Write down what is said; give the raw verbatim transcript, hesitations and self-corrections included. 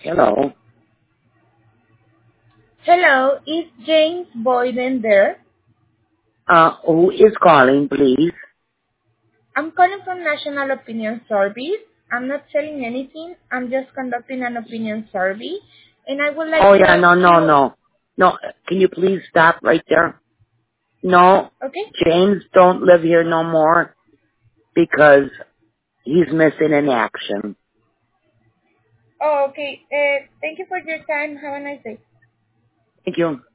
Hello. Hello, is James Boyden there? Uh, who is calling, please? I'm calling from National Opinion Survey. I'm not selling anything. I'm just conducting an opinion survey. And I would like Oh, to yeah, ask no, no, you, no. No, can you please stop right there? No, okay? James don't live here no more because he's missing in action. Oh, okay. Uh, thank you for your time. Have a nice day. Thank you.